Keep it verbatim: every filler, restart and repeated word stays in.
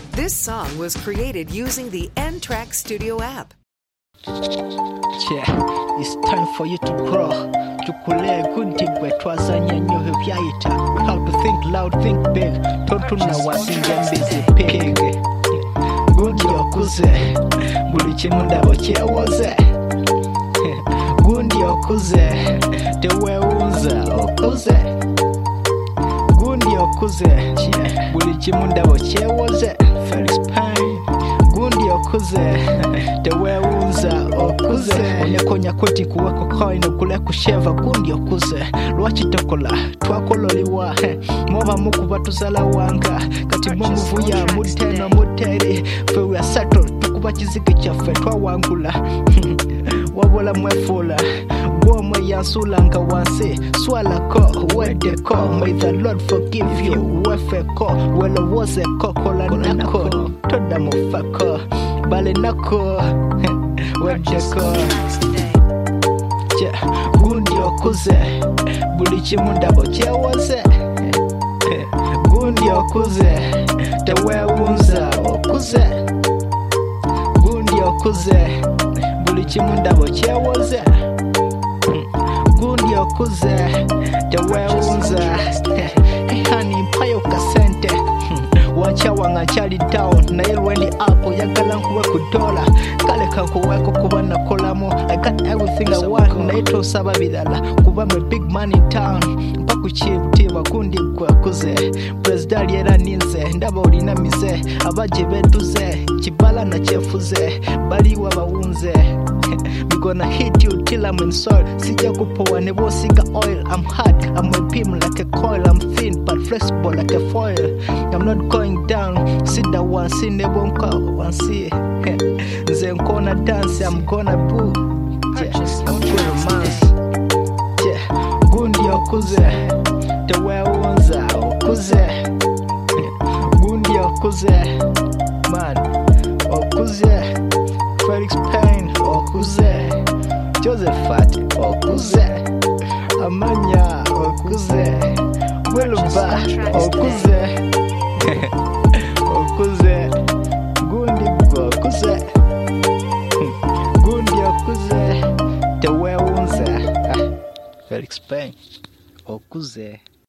This song was created using the N-Track Studio app. Yeah, it's time for you to grow. Tukule kuntigwe twazanya nyohe vyaita. How to think loud, think big. Totuna wasingembizi pig. Gundi okuze, buli kimu ndabo kyewoze. Gundi okuze, tewewunza okuze. Gundi okuze, buli kimu ndabo kyewoze. Felix Payne. Gundi okuze, tewewunza okuze. Onyakonya koti kuweko coin okule kusheva. Gundi okuze, lwaki tokola twakololiwa. Moba mukuba tuzala wanga. Kati mumuvuya muteno muteri. Fe we are settled tukuba kizige kyaffe twawangula. Wabola mwefula Gomwe yansula nga wansi Swalako, wedeko May the Lord forgive you Wefeko, welo wozeko Kola nako, toda mufako Bale nako Wedeko Gundi okuze Buli kimu ndabo kyewoze Gundi okuze Tewewunza okuze Gundi okuze Buli kimu ndabo kyewoze Gundi okuze tewewunza. Hey honey mpayo kasente Wachawa nga chali down Naye lwendi up yagala nkuwe kudola Kale kankuweko kuba nakolamu I got everything I want Naye tosaba bidala Kuba me big man in town Mpaku chibutiba Gundi kwekuze President yera ninze Ndaba olina mize Abaje betuze Kibala na chefuze Baliwa bawunze We gonna hit you till I'm in soil. Sija kupowa nebo siga oil. I'm hard, I'm a beam like a coil. I'm thin but flexible like a foil. I'm not going down. Sit down one see nebo nka one see. Nze nkona dance, I'm gonna boo. Yeah, I'm gonna romance. Yeah, Gundi okuze tewewunza okuze. Gundi okuze man okuze. Felix Payne okuze. Josephat okuze. Amanya okuze. Weluba okuze. Okuze. Gundi okuze. Gundi okuze. Tewewunza. Felix Payne okuze.